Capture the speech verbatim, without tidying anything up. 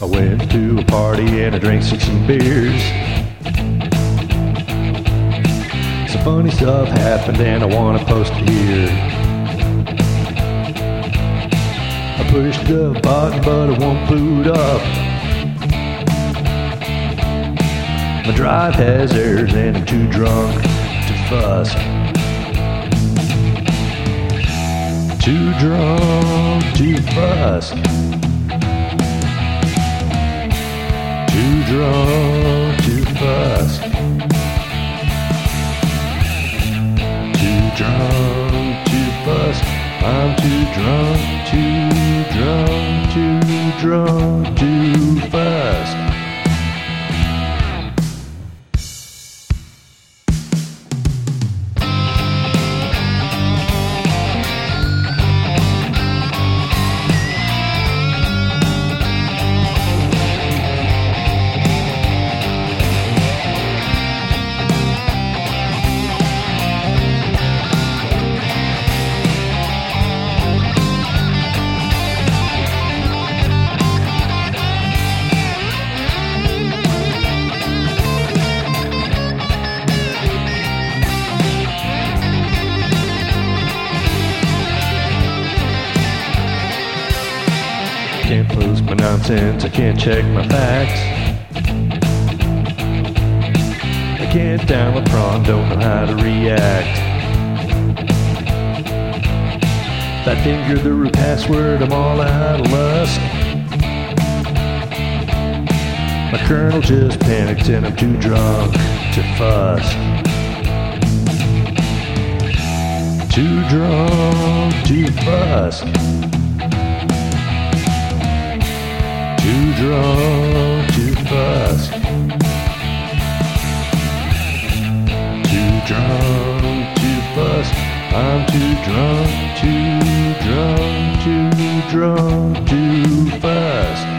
I went to a party and I drank six some beers. Some funny stuff happened and I want to post it here. I pushed the button but it won't boot up. My drive has errors and I'm too drunk to fuss. Too drunk to fuss. Too drunk to fuss. Too drunk to fuss. I'm too drunk, too drunk, too drunk to fuss. Can't post my nonsense, I can't check my facts. I can't download prawn, don't know how to react. That finger the root password, I'm all out of lust. My kernel just panicked and I'm too drunk to fuss. Too drunk to fuss. Too drunk to fuss. Too drunk to fuss. I'm too drunk, too drunk, too drunk to fuss.